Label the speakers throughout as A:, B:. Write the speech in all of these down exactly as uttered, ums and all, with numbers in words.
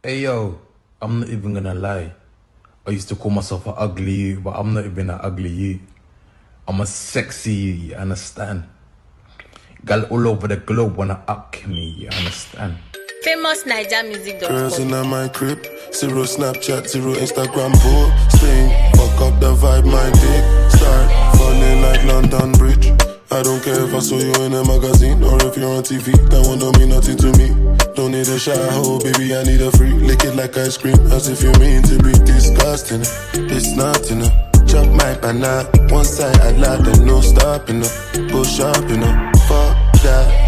A: Hey yo, I'm not even gonna lie. I used to call myself an ugly you, but I'm not even an ugly you. I'm a sexy you, you understand? Gal all over the globe wanna up me, you understand?
B: Famous Niger Music dot com.
C: Girls in my crib, zero Snapchat, zero Instagram posting. Fuck up the vibe, my dick start falling like London Bridge. I don't care if I saw you in a magazine or if you're on T V, that one don't mean nothing to me. Don't need a shower, baby, I need a free. Lick it like ice cream, as if you mean to be disgusting. It's not enough. Chop my banana, one side I like, and no stopping up. Go shopping up, fuck that.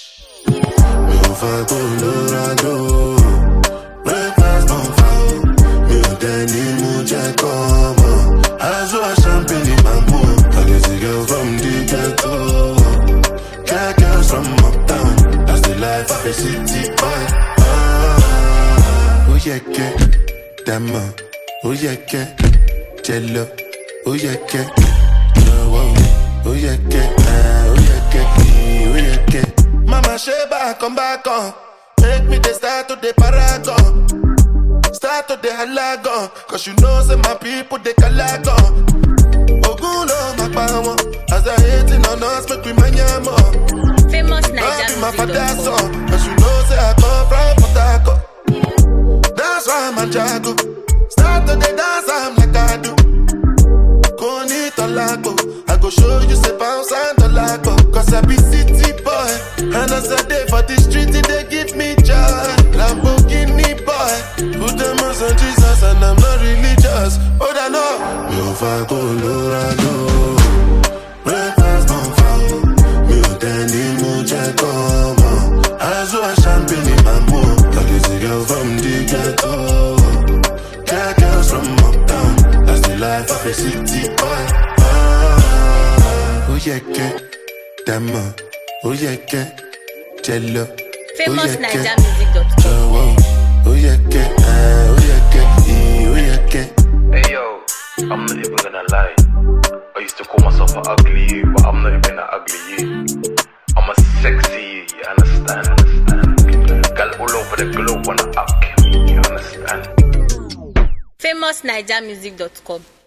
C: Me over Colorado, breakfast don't fall. Me Danny Muja come on. As well champagne in my mood. I get a girl from the ghetto, got girls from uptown. That's the life of a city boy. Ah, oh yeah, get Dama, oh yeah, get Jello, oh yeah, get oh yeah, get oh yeah, get oh yeah, get. Mama Sheba, come back on. Make me the start to the paragon. Start to the halagon. Cause you know say my people they calagon. Ogulo my power. As I hating on us, make we manyamo.
B: Famous Niger
C: my
B: Music
C: father's
B: dot com.
C: son. Cause you know say I come from Potako. That's why I'm a jago. Start to the dance, I'm like I do. Koni Tolago. I go show you say bounce and Tolago. Cause I be city boy. And as I day for the street, they give me joy. Lamborghini boy. Put them on Jesus and I'm not religious. Oh, I know. Me over Colorado. Breakfast don't fall. Me Danny Muja come on. As well champagne in my mood. I get a girl from the ghetto. Got girls from uptown. That's the life of a city boy. Ah, oh yeah, get Dama. Oh yeah, get Jello.
B: Famous
C: oh, yeah,
B: Niger Music dot com.
C: oh, oh yeah, get oh yeah, get oh yeah, get.
A: Hey yo, I'm not even gonna lie. I used to call myself an ugly you, but I'm not even an ugly you. I'm a sexy you, you understand? understand? Gal all over the globe wanna up me, you understand?
B: Famous Niger Music dot com.